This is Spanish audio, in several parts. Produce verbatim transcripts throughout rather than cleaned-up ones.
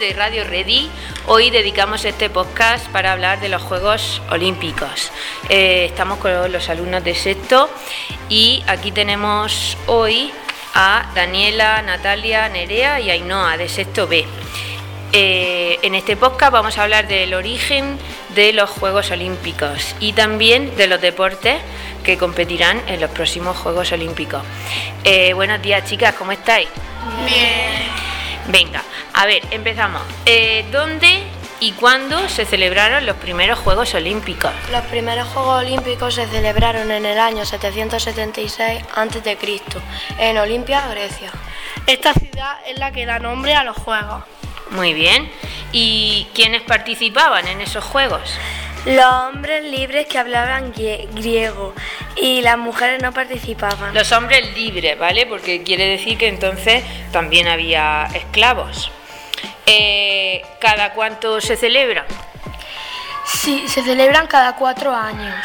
de Radio Ready. Hoy dedicamos este podcast para hablar de los Juegos Olímpicos. Eh, estamos con los alumnos de sexto y aquí tenemos hoy a Daniela, Natalia, Nerea y Ainhoa de sexto B. Eh, en este podcast vamos a hablar del origen de los Juegos Olímpicos y también de los deportes que competirán en los próximos Juegos Olímpicos. Eh, buenos días, chicas, ¿cómo estáis? Bien. Venga, a ver, empezamos. Eh, ¿Dónde y cuándo se celebraron los primeros Juegos Olímpicos? Los primeros Juegos Olímpicos se celebraron en el año setecientos setenta y seis antes de Cristo, en Olimpia, Grecia. Esta ciudad es la que da nombre a los Juegos. Muy bien. ¿Y quiénes participaban en esos Juegos? Los hombres libres que hablaban griego y las mujeres no participaban. Los hombres libres, ¿vale? Porque quiere decir que entonces también había esclavos. Eh, ¿Cada cuánto se celebra? Sí, se celebran cada cuatro años.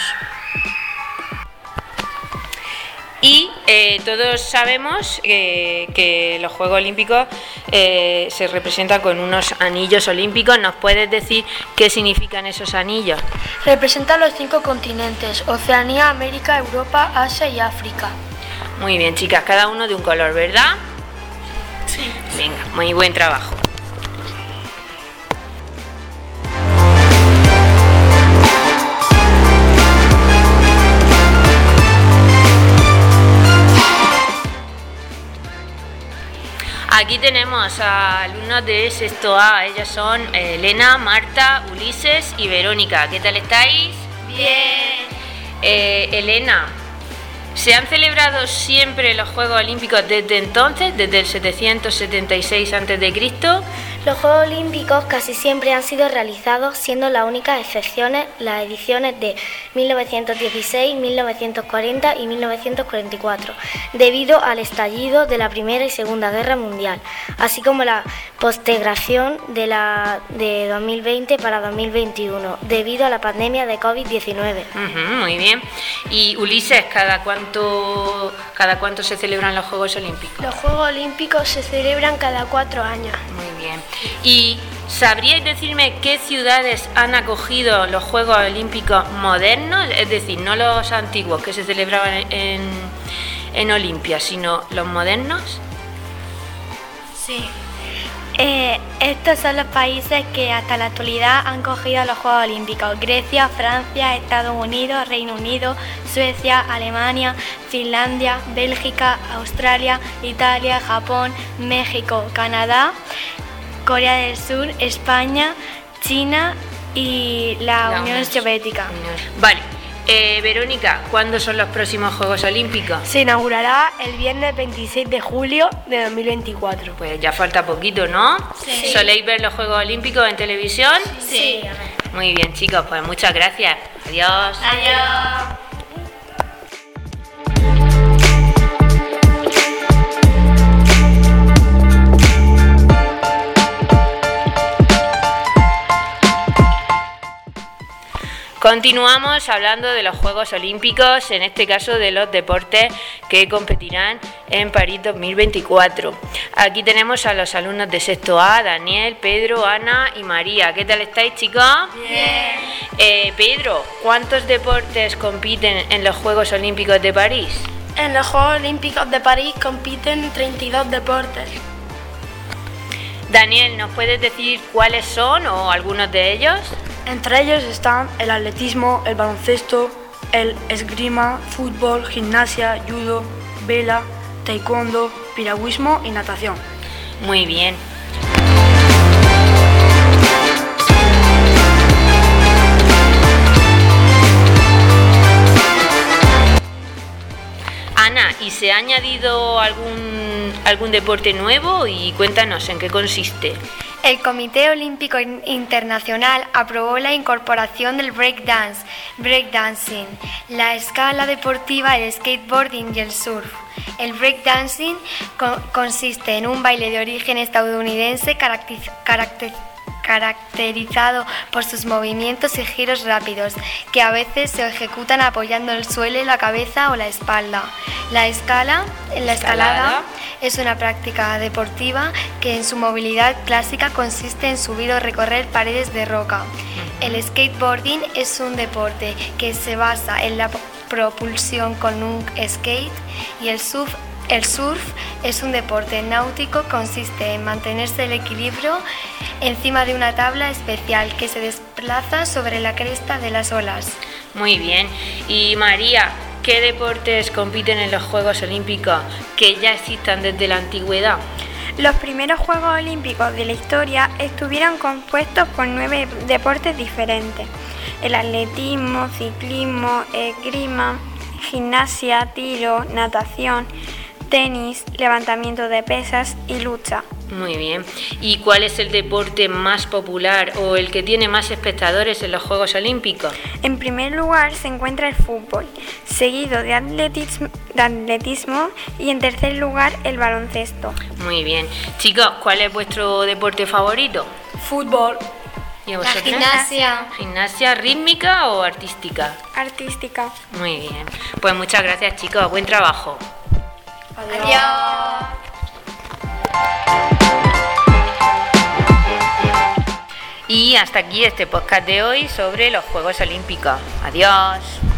Y eh, todos sabemos eh, que los Juegos Olímpicos eh, se representan con unos anillos olímpicos. ¿Nos puedes decir qué significan esos anillos? Representan los cinco continentes: Oceanía, América, Europa, Asia y África. Muy bien, chicas, cada uno de un color, ¿verdad? Sí. Venga, muy buen trabajo. Aquí tenemos a alumnos de sexto A. Ellas son eh, Elena, Marta, Ulises y Verónica. ¿Qué tal estáis? Bien. Eh, Elena, ¿se han celebrado siempre los Juegos Olímpicos desde entonces, desde el setecientos setenta y seis antes de Cristo? Los Juegos Olímpicos casi siempre han sido realizados, siendo las únicas excepciones las ediciones de mil novecientos dieciséis, mil novecientos cuarenta y mil novecientos cuarenta y cuatro, debido al estallido de la Primera y Segunda Guerra Mundial, así como la postergación de la de dos mil veinte para dos mil veintiuno, debido a la pandemia de covid diecinueve. Uh-huh, muy bien. Y Ulises, ¿cada cuánto, cada cuánto se celebran los Juegos Olímpicos? Los Juegos Olímpicos se celebran cada cuatro años. Muy bien. ¿Y sabríais decirme qué ciudades han acogido los Juegos Olímpicos modernos? Es decir, no los antiguos que se celebraban en, en Olimpia, sino los modernos. Sí. Eh, estos son los países que hasta la actualidad han cogido los Juegos Olímpicos: Grecia, Francia, Estados Unidos, Reino Unido, Suecia, Alemania, Finlandia, Bélgica, Australia, Italia, Japón, México, Canadá, Corea del Sur, España, China y la, la Unión Soviética. Vale. Eh, Verónica, ¿cuándo son los próximos Juegos Olímpicos? Se inaugurará el viernes veintiséis de julio de dos mil veinticuatro. Pues ya falta poquito, ¿no? Sí. ¿Soléis ver los Juegos Olímpicos en televisión? Sí. Muy bien, chicos, pues muchas gracias. Adiós. Adiós. Continuamos hablando de los Juegos Olímpicos, en este caso de los deportes que competirán en París dos mil veinticuatro. Aquí tenemos a los alumnos de sexto A, Daniel, Pedro, Ana y María. ¿Qué tal estáis, chicos? Bien. Eh, Pedro, ¿cuántos deportes compiten en los Juegos Olímpicos de París? En los Juegos Olímpicos de París compiten treinta y dos deportes. Daniel, ¿nos puedes decir cuáles son o algunos de ellos? Entre ellos están el atletismo, el baloncesto, el esgrima, fútbol, gimnasia, judo, vela, taekwondo, piragüismo y natación. Muy bien. Ana, ¿y se ha añadido algún, algún deporte nuevo? Y cuéntanos en qué consiste. El Comité Olímpico Internacional aprobó la incorporación del breakdance, breakdancing, la escala deportiva, el skateboarding y el surf. El breakdancing co- consiste en un baile de origen estadounidense caracteriz- caracter- caracterizado por sus movimientos y giros rápidos, que a veces se ejecutan apoyando el suelo, la cabeza o la espalda. La escala, la escalada es una práctica deportiva que en su movilidad clásica consiste en subir o recorrer paredes de roca. El skateboarding es un deporte que se basa en la propulsión con un skate y el surf El surf es un deporte náutico, consiste en mantenerse el equilibrio encima de una tabla especial que se desplaza sobre la cresta de las olas. Muy bien. Y María, ¿qué deportes compiten en los Juegos Olímpicos que ya existan desde la antigüedad? Los primeros Juegos Olímpicos de la historia estuvieron compuestos por nueve deportes diferentes: el atletismo, ciclismo, esgrima, gimnasia, tiro, natación, tenis, levantamiento de pesas y lucha. Muy bien. ¿Y cuál es el deporte más popular o el que tiene más espectadores en los Juegos Olímpicos? En primer lugar se encuentra el fútbol, seguido de atletismo, de atletismo y en tercer lugar el baloncesto. Muy bien. Chicos, ¿cuál es vuestro deporte favorito? Fútbol. ¿Y a vosotras? La gimnasia. ¿Gimnasia rítmica o artística? Artística. Muy bien. Pues muchas gracias, chicos. Buen trabajo. Adiós. Y hasta aquí este podcast de hoy sobre los Juegos Olímpicos. Adiós.